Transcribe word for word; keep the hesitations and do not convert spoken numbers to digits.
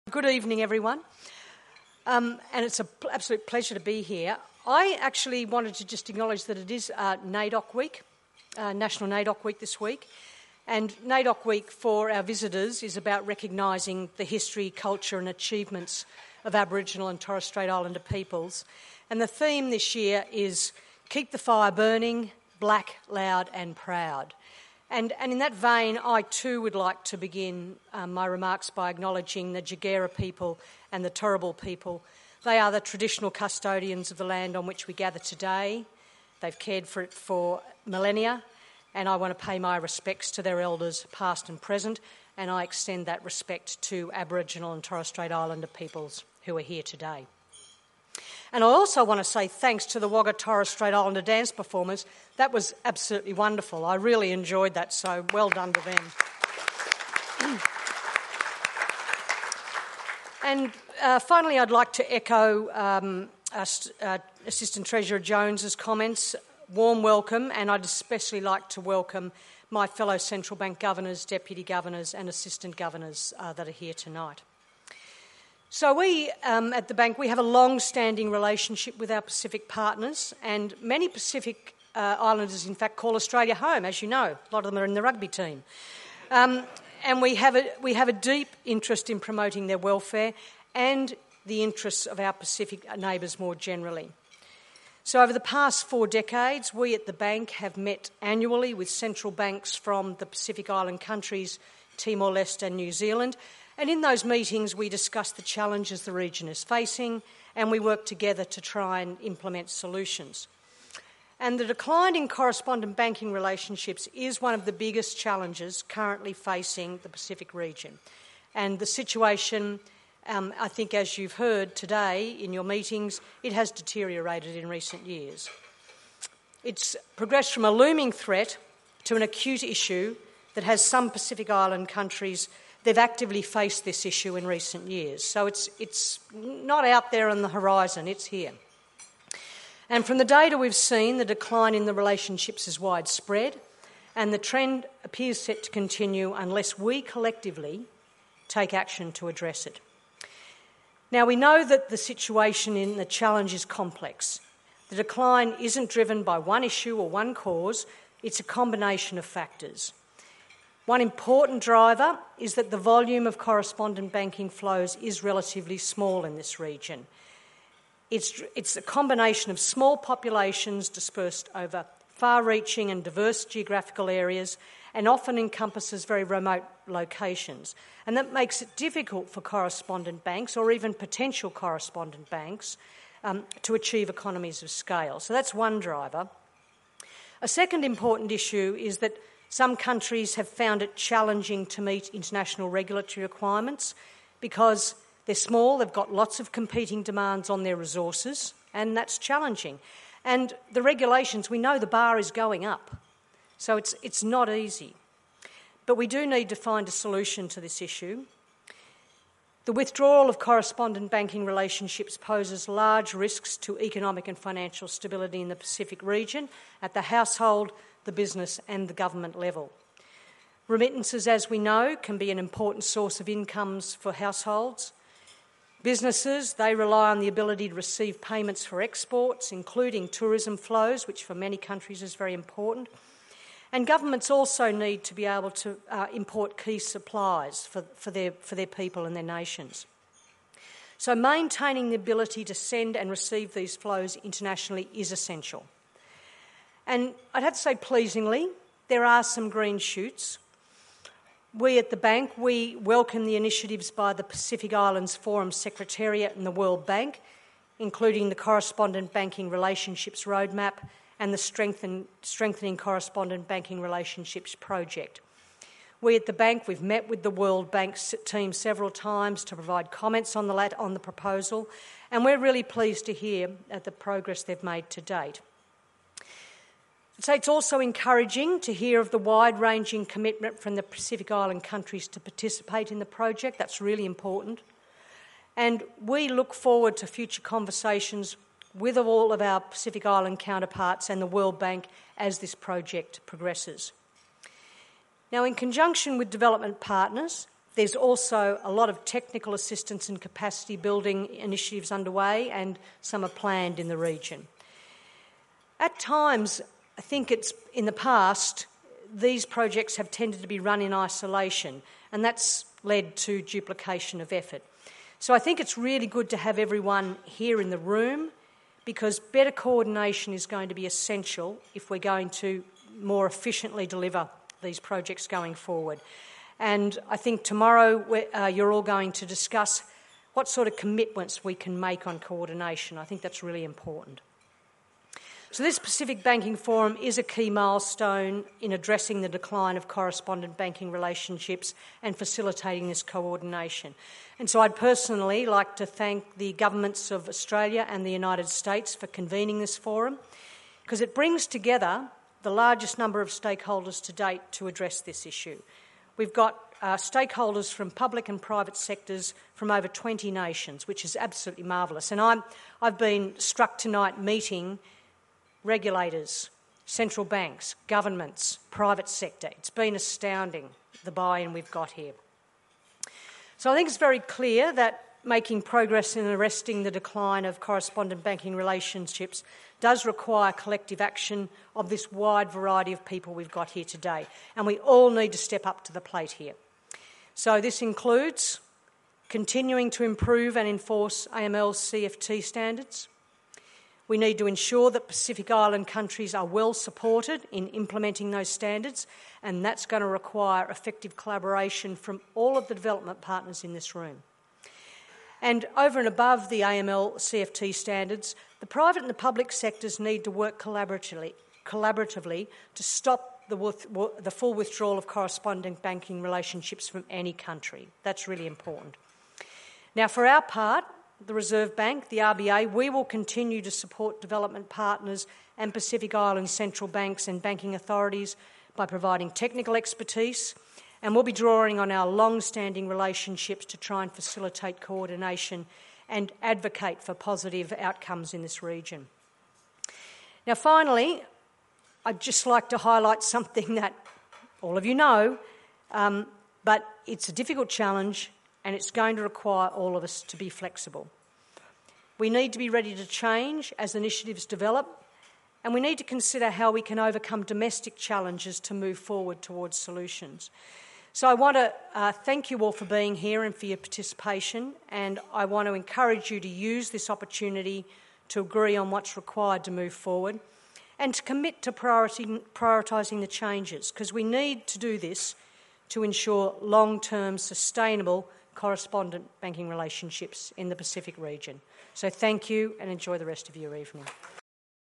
Good evening, everyone. Um, and it's an p- absolute pleasure to be here. I actually wanted to just acknowledge that it is uh, NAIDOC Week, uh, National NAIDOC Week this week. And NAIDOC Week for our visitors is about recognising the history, culture and achievements of Aboriginal and Torres Strait Islander peoples. And the theme this year is Keep the Fire Burning, Black, Loud and Proud. And, and in that vein, I too would like to begin um, my remarks by acknowledging the Jagera people and the Turrbal people. They are the traditional custodians of the land on which we gather today. They've cared for it for millennia, and I want to pay my respects to their elders, past and present, and I extend that respect to Aboriginal and Torres Strait Islander peoples who are here today. And I also want to say thanks to the Wagga Torres Strait Islander dance performers. That was absolutely wonderful. I really enjoyed that, so well done to them. And uh, finally, I'd like to echo um, uh, uh, Assistant Treasurer Jones's comments. Warm welcome, and I'd especially like to welcome my fellow Central Bank governors, deputy governors and assistant governors uh, that are here tonight. So we um, at the bank, we have a long-standing relationship with our Pacific partners, and many Pacific uh, Islanders, in fact, call Australia home, as you know. A lot of them are in the rugby team. Um, and we have, a, we have a deep interest in promoting their welfare and the interests of our Pacific neighbours more generally. So over the past four decades, we at the bank have met annually with central banks from the Pacific Island countries, Timor-Leste and New Zealand. And in those meetings, we discuss the challenges the region is facing, and we work together to try and implement solutions. And the decline in correspondent banking relationships is one of the biggest challenges currently facing the Pacific region. And the situation, um, I think as you've heard today in your meetings, it has deteriorated in recent years. It's progressed from a looming threat to an acute issue that has some Pacific Island countries. They've actively faced this issue in recent years. So it's, it's not out there on the horizon, it's here. And from the data we've seen, the decline in the relationships is widespread, and the trend appears set to continue unless we collectively take action to address it. Now, we know that the situation in the challenge is complex. The decline isn't driven by one issue or one cause, it's a combination of factors. One important driver is that the volume of correspondent banking flows is relatively small in this region. It's, it's a combination of small populations dispersed over far-reaching and diverse geographical areas and often encompasses very remote locations. And that makes it difficult for correspondent banks or even potential correspondent banks um, to achieve economies of scale. So that's one driver. A second important issue is that some countries have found it challenging to meet international regulatory requirements because they're small, they've got lots of competing demands on their resources, and that's challenging. And the regulations, we know the bar is going up, so it's, it's not easy. But we do need to find a solution to this issue. The withdrawal of correspondent banking relationships poses large risks to economic and financial stability in the Pacific region at the household, the business and the government level. Remittances, as we know, can be an important source of incomes for households. Businesses, they rely on the ability to receive payments for exports, including tourism flows, which for many countries is very important. And governments also need to be able to uh, import key supplies for, for, their, for their people and their nations. So maintaining the ability to send and receive these flows internationally is essential. And I'd have to say, pleasingly, there are some green shoots. We at the bank, we welcome the initiatives by the Pacific Islands Forum Secretariat and the World Bank, including the Correspondent Banking Relationships Roadmap and the Strengthen, Strengthening Correspondent Banking Relationships Project. We at the bank, we've met with the World Bank team several times to provide comments on the, on the proposal, and we're really pleased to hear uh, the progress they've made to date. So it's also encouraging to hear of the wide-ranging commitment from the Pacific Island countries to participate in the project. That's really important. And we look forward to future conversations with all of our Pacific Island counterparts and the World Bank as this project progresses. Now, in conjunction with development partners, There's also a lot of technical assistance and capacity building initiatives underway, and some are planned in the region. At times, I think it's in the past, these projects have tended to be run in isolation, and that's led to duplication of effort. So I think it's really good to have everyone here in the room, because better coordination is going to be essential if we're going to more efficiently deliver these projects going forward. And I think tomorrow uh, you're all going to discuss what sort of commitments we can make on coordination. I think that's really important. So this Pacific Banking Forum is a key milestone in addressing the decline of correspondent banking relationships and facilitating this coordination. And so I'd personally like to thank the governments of Australia and the United States for convening this forum, because it brings together the largest number of stakeholders to date to address this issue. We've got uh, stakeholders from public and private sectors from over twenty nations, which is absolutely marvellous. And I'm, I've been struck tonight meeting regulators, central banks, governments, private sector. It's been astounding, the buy-in we've got here. So I think it's very clear that making progress in arresting the decline of correspondent banking relationships does require collective action of this wide variety of people we've got here today, and we all need to step up to the plate here. So this includes continuing to improve and enforce A M L C F T standards. We need to ensure that Pacific Island countries are well supported in implementing those standards, and that's going to require effective collaboration from all of the development partners in this room. And over and above the A M L C F T standards, the private and the public sectors need to work collaboratively, collaboratively to stop the, the full withdrawal of correspondent banking relationships from any country. That's really important. Now, for our part, the Reserve Bank, the R B A, we will continue to support development partners and Pacific Island central banks and banking authorities by providing technical expertise, and we'll be drawing on our long-standing relationships to try and facilitate coordination and advocate for positive outcomes in this region. Now, finally, I'd just like to highlight something that all of you know, um, but it's a difficult challenge, and it's going to require all of us to be flexible. We need to be ready to change as initiatives develop, and we need to consider how we can overcome domestic challenges to move forward towards solutions. So I want to uh, thank you all for being here and for your participation, and I want to encourage you to use this opportunity to agree on what's required to move forward and to commit to prioritising the changes, because we need to do this to ensure long-term sustainable correspondent banking relationships in the Pacific region. So thank you, and enjoy the rest of your evening.